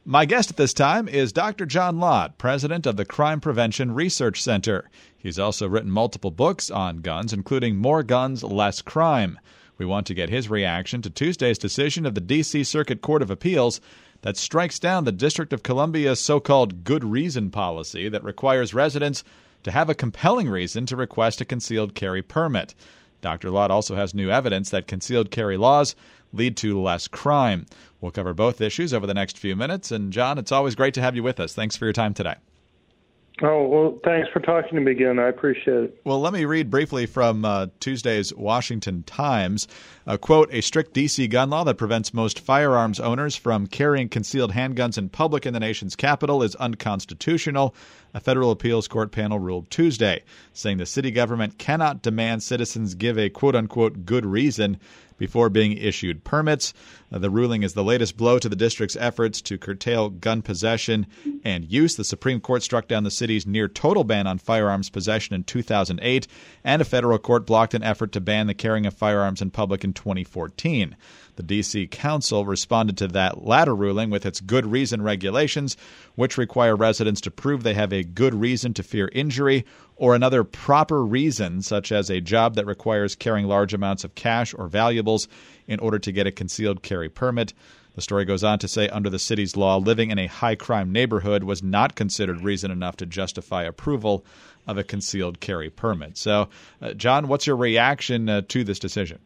My guest at this time is Dr. John Lott, president of the Crime Prevention Research Center. He's also written multiple books on guns, including More Guns, Less Crime. We want to get his reaction to Tuesday's decision of the D.C. Circuit Court of Appeals that strikes down the District of Columbia's so-called good reason policy that requires residents to have a compelling reason to request a concealed carry permit. Dr. Lott also has new evidence that concealed carry laws lead to less crime. We'll cover both issues over the next few minutes. And, John, it's always great to have you with us. Thanks for your time today. Oh, well, thanks for talking to me again. I appreciate it. Well, let me read briefly from Tuesday's Washington Times. Quote, a strict D.C. gun law that prevents most firearms owners from carrying concealed handguns in public in the nation's capital is unconstitutional. A federal appeals court panel ruled Tuesday, saying the city government cannot demand citizens give a quote-unquote good reason before being issued permits. The ruling is the latest blow to the district's efforts to curtail gun possession and use. The Supreme Court struck down the city's near-total ban on firearms possession in 2008, and a federal court blocked an effort to ban the carrying of firearms in public in 2014. The D.C. Council responded to that latter ruling with its good reason regulations, which require residents to prove they have a good reason to fear injury or another proper reason, such as a job that requires carrying large amounts of cash or valuables in order to get a concealed carry permit. The story goes on to say under the city's law, living in a high-crime neighborhood was not considered reason enough to justify approval of a concealed carry permit. So, John, what's your reaction to this decision?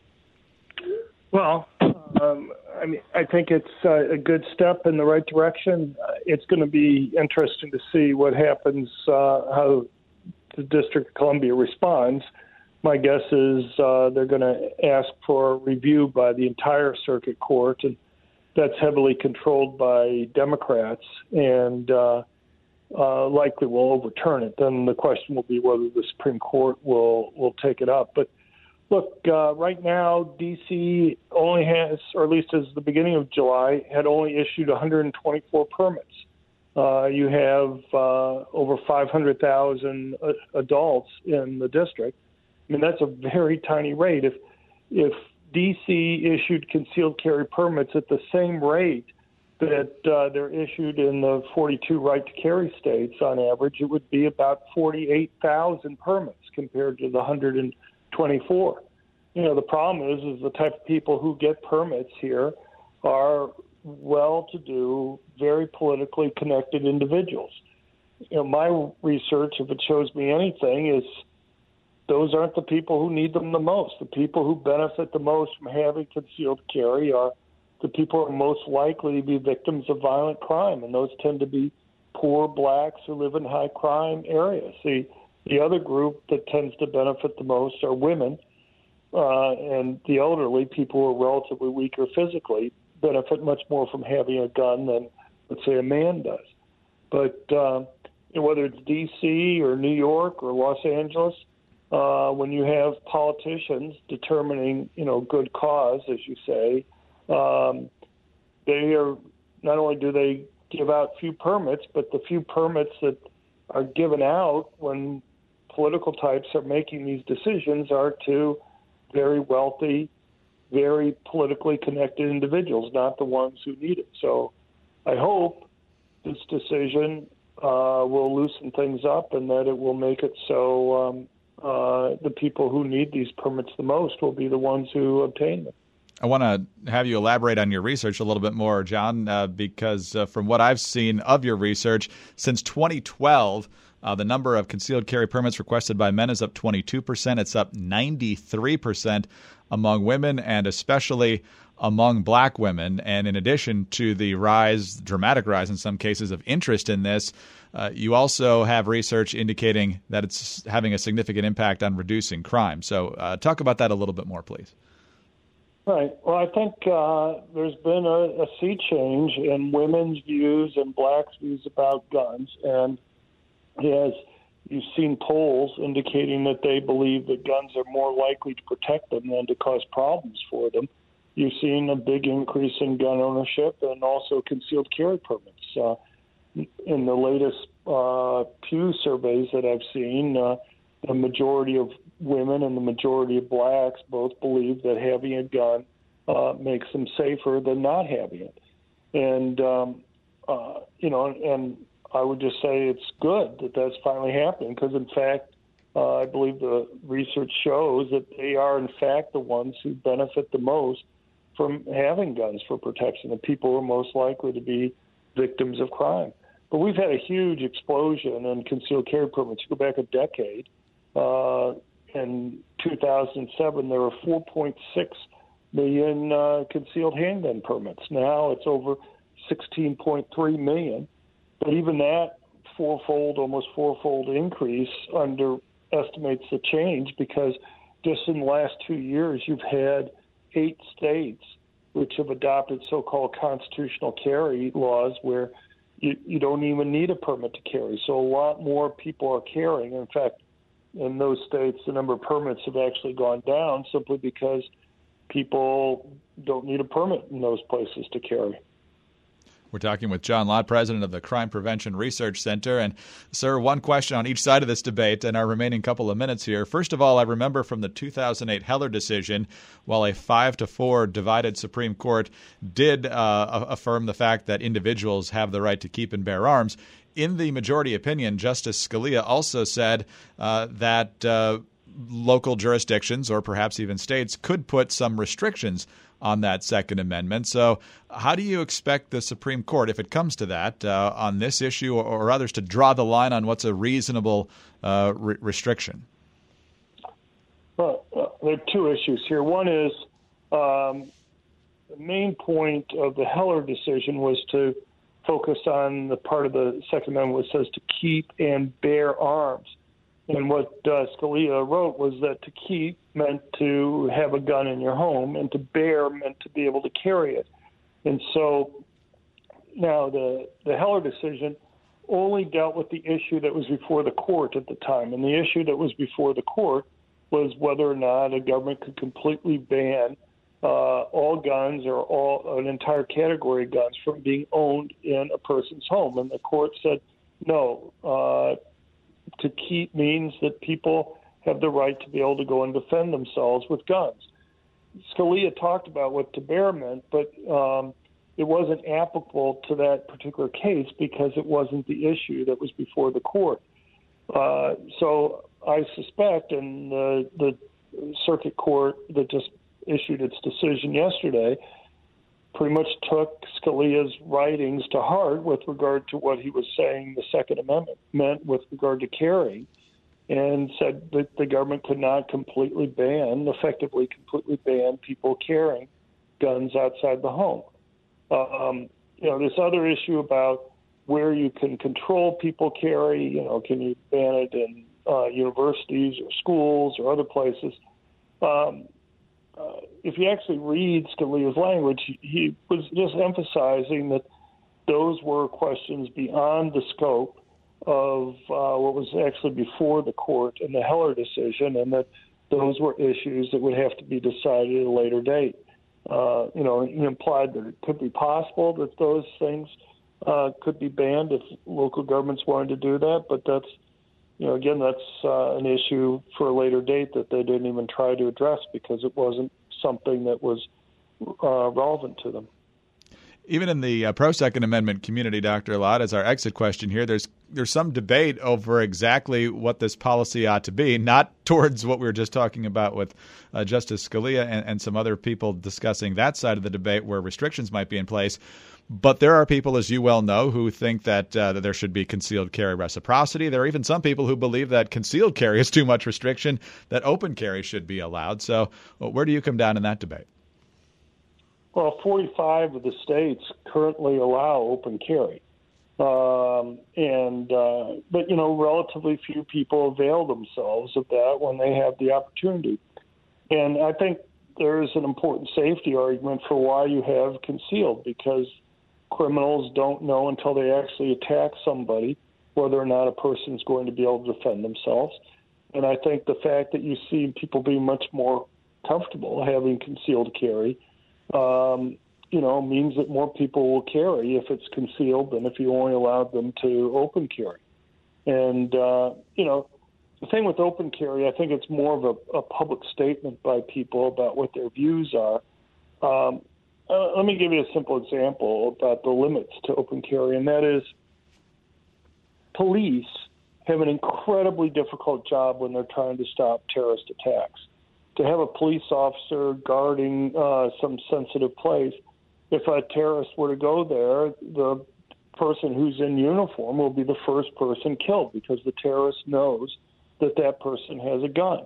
Well, I think it's a good step in the right direction. It's going to be interesting to see what happens, how the District of Columbia responds. My guess is they're going to ask for review by the entire circuit court, and that's heavily controlled by Democrats, and likely will overturn it. Then the question will be whether the Supreme Court will take it up. But look, right now, D.C. only has, or at least as the beginning of July, had only issued 124 permits. You have over 500,000 adults in the district. I mean, that's a very tiny rate. If D.C. issued concealed carry permits at the same rate that they're issued in the 42 right-to-carry states on average, it would be about 48,000 permits compared to the 124. You know, the problem is the type of people who get permits here are well-to-do, very politically connected individuals. You know, my research, if it shows me anything, is those aren't the people who need them the most. The people who benefit the most from having concealed carry are the people who are most likely to be victims of violent crime, and those tend to be poor blacks who live in high-crime areas. The other group that tends to benefit the most are women, and the elderly, people who are relatively weaker physically, benefit much more from having a gun than, let's say, a man does. But whether it's D.C. or New York or Los Angeles, when you have politicians determining, good cause, as you say, they are not only do they give out few permits, but the few permits that are given out when political types are making these decisions are to very wealthy, very politically connected individuals, not the ones who need it. So I hope this decision will loosen things up and that it will make it so the people who need these permits the most will be the ones who obtain them. I want to have you elaborate on your research a little bit more, John, because from what I've seen of your research, since 2012, the number of concealed carry permits requested by men is up 22%. It's up 93% among women, and especially among black women. And in addition to the dramatic rise in some cases of interest in this, you also have research indicating that it's having a significant impact on reducing crime. So talk about that a little bit more, please. Right. Well, I think there's been a sea change in women's views and blacks' views about guns. And as you've seen polls indicating that they believe that guns are more likely to protect them than to cause problems for them, you've seen a big increase in gun ownership and also concealed carry permits. In the latest Pew surveys that I've seen, the majority of women and the majority of blacks both believe that having a gun makes them safer than not having it. And and I would just say it's good that that's finally happening because, in fact, I believe the research shows that they are, in fact, the ones who benefit the most from having guns for protection. The people who are most likely to be victims of crime. But we've had a huge explosion in concealed carry permits. You go back a decade. In 2007, there were 4.6 million concealed handgun permits. Now it's over 16.3 million. But even that almost fourfold increase underestimates the change because just in the last 2 years, you've had 8 states which have adopted so-called constitutional carry laws where you don't even need a permit to carry. So a lot more people are carrying. In fact, in those states, the number of permits have actually gone down simply because people don't need a permit in those places to carry. We're talking with John Lott, president of the Crime Prevention Research Center. And, sir, one question on each side of this debate in our remaining couple of minutes here. First of all, I remember from the 2008 Heller decision, while a 5-4 divided Supreme Court did affirm the fact that individuals have the right to keep and bear arms, in the majority opinion, Justice Scalia also said that local jurisdictions or perhaps even states could put some restrictions on that Second Amendment. So how do you expect the Supreme Court, if it comes to that, on this issue or others, to draw the line on what's a reasonable restriction? Well, there are two issues here. One is the main point of the Heller decision was to focus on the part of the Second Amendment which says to keep and bear arms. And what Scalia wrote was that to keep meant to have a gun in your home, and to bear meant to be able to carry it. And so now the Heller decision only dealt with the issue that was before the court at the time. And the issue that was before the court was whether or not a government could completely ban all guns or an entire category of guns from being owned in a person's home. And the court said, no, to keep means that people have the right to be able to go and defend themselves with guns. Scalia talked about what to bear meant, but it wasn't applicable to that particular case because it wasn't the issue that was before the court. So I suspect, and the circuit court that just issued its decision yesterday pretty much took Scalia's writings to heart with regard to what he was saying the Second Amendment meant with regard to carrying, and said that the government could not effectively completely ban people carrying guns outside the home. This other issue about where you can control people carry, can you ban it in universities or schools or other places? If you actually read Scalia's language, he was just emphasizing that those were questions beyond the scope of what was actually before the court in the Heller decision, and that those were issues that would have to be decided at a later date. He implied that it could be possible that those things could be banned if local governments wanted to do that, but that's an issue for a later date that they didn't even try to address because it wasn't something that was relevant to them. Even in the pro-Second Amendment community, Dr. Lott, as our exit question here, there's some debate over exactly what this policy ought to be, not towards what we were just talking about with Justice Scalia and some other people discussing that side of the debate where restrictions might be in place. But there are people, as you well know, who think that there should be concealed carry reciprocity. There are even some people who believe that concealed carry is too much restriction, that open carry should be allowed. So where do you come down in that debate? Well, 45 of the states currently allow open carry. But relatively few people avail themselves of that when they have the opportunity. And I think there is an important safety argument for why you have concealed, because criminals don't know until they actually attack somebody whether or not a person's going to be able to defend themselves. And I think the fact that you see people being much more comfortable having concealed carry means that more people will carry if it's concealed than if you only allowed them to open carry. And, the thing with open carry, I think it's more of a public statement by people about what their views are. let me give you a simple example about the limits to open carry, and that is police have an incredibly difficult job when they're trying to stop terrorist attacks. To have a police officer guarding some sensitive place, if a terrorist were to go there, the person who's in uniform will be the first person killed because the terrorist knows that that person has a gun.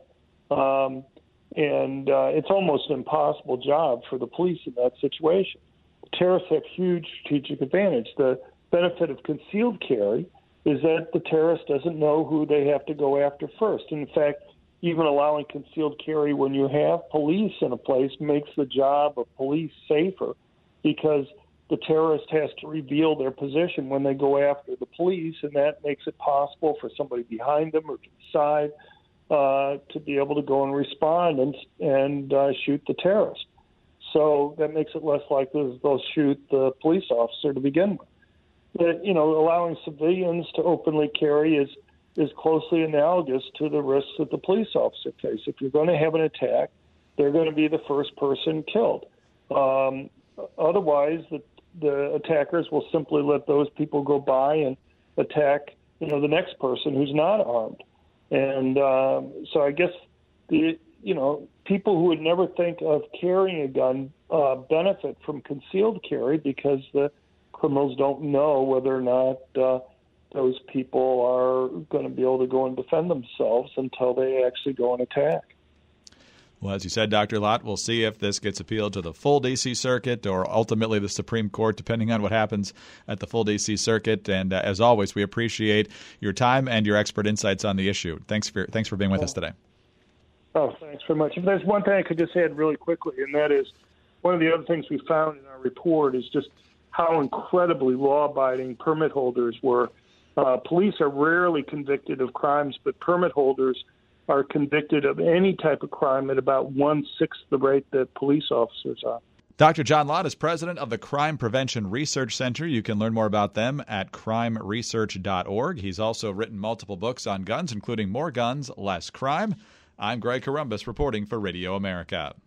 And it's almost an impossible job for the police in that situation. Terrorists have huge strategic advantage. The benefit of concealed carry is that the terrorist doesn't know who they have to go after first. In fact, even allowing concealed carry when you have police in a place makes the job of police safer because the terrorist has to reveal their position when they go after the police, and that makes it possible for somebody behind them or to the side to be able to go and respond and shoot the terrorist. So that makes it less likely that they'll shoot the police officer to begin with. But, allowing civilians to openly carry is closely analogous to the risks that the police officer face. If you're going to have an attack, they're going to be the first person killed. Otherwise, the attackers will simply let those people go by and attack, the next person who's not armed. And so I guess people who would never think of carrying a gun benefit from concealed carry because the criminals don't know whether or not those people are going to be able to go and defend themselves until they actually go and attack. Well, as you said, Dr. Lott, we'll see if this gets appealed to the full D.C. Circuit or ultimately the Supreme Court, depending on what happens at the full D.C. Circuit. And as always, we appreciate your time and your expert insights on the issue. Thanks for being with us today. Oh, thanks very much. If there's one thing I could just add really quickly, and that is one of the other things we found in our report is just how incredibly law-abiding permit holders were. Police are rarely convicted of crimes, but permit holders are convicted of any type of crime at about 1/6 the rate that police officers are. Dr. John Lott is president of the Crime Prevention Research Center. You can learn more about them at crimeresearch.org. He's also written multiple books on guns, including More Guns, Less Crime. I'm Greg Corombos reporting for Radio America.